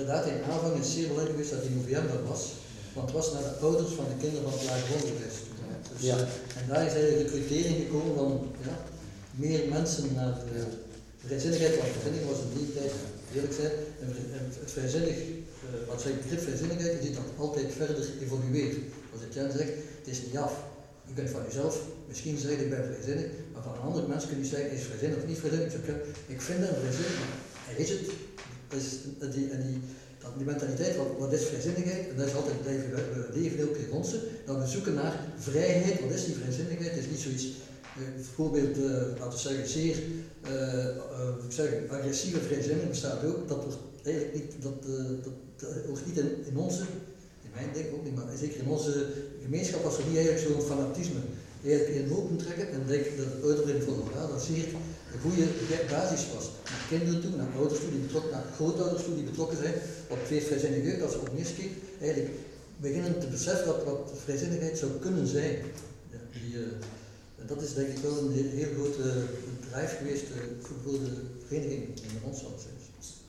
inderdaad in aanvang is zeer belangrijk geweest dat die november was, want het was naar de ouders van de kinderen van het lager onderwijs. Dus, en daar is eigenlijk de recrutering gekomen van meer mensen naar de vrijzinnigheid, want vrijzinnigheid was in die tijd, eerlijk zijn, het vrijzinnig, wat zeg ik, begrip vrijzinnigheid, je ziet dat altijd verder evolueren. Als Etienne zegt, het is niet af. Je kunt van jezelf misschien zeggen, ik ben vrijzinnig, maar van een ander mens kun je zeggen, is vrijzinnig of niet vrijzinnig. Ik vind hem vrijzinnig, maar hij is het. Dus die mentaliteit, wat is vrijzinnigheid? En dat is altijd blijven, we leven ook in onze, dat we zoeken naar vrijheid. Wat is die vrijzinnigheid? Het is niet zoiets, bijvoorbeeld, laten we zeggen, zeer agressieve vrijzinnigheid bestaat ook. Dat wordt eigenlijk niet, dat wordt niet in onze, in mijn denk ook niet, maar zeker in onze gemeenschap was er niet eigenlijk zo'n fanatisme. Eigenlijk in open trekken en denk dat het uitbreiding van de dat zeer een goede basis was. Naar kinderen toe, naar ouders toe, naar grootouders toe die betrokken zijn op het vrijzinnig jeugd, als ze op neerskiet, eigenlijk beginnen te beseffen wat vrijzinnigheid zou kunnen zijn. En dat is denk ik wel een heel grote drive geweest voor de vereniging in ons.